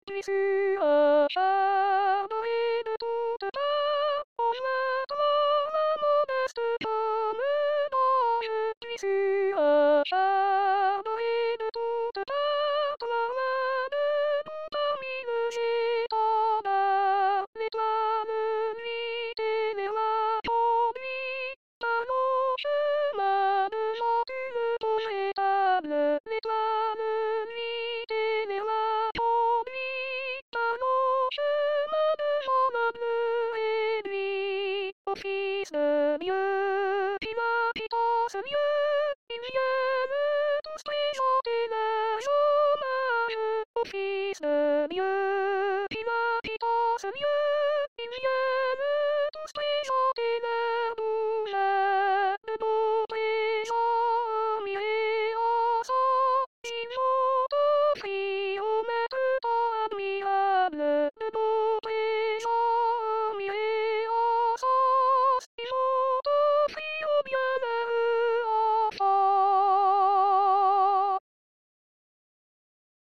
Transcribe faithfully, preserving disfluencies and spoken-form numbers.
J'y suis acharné de toute part, oh je m'attends la modeste comme d'ange. J'y suis acharné de toute part, voir la debout parmi les étendards. L'étoile nuit vers la conduit, par nos chemins de gentille pause étable. L'étoile nuit vers la conduit, par nos chemins de gens nobles et nuits. Ô Fils de Dieu.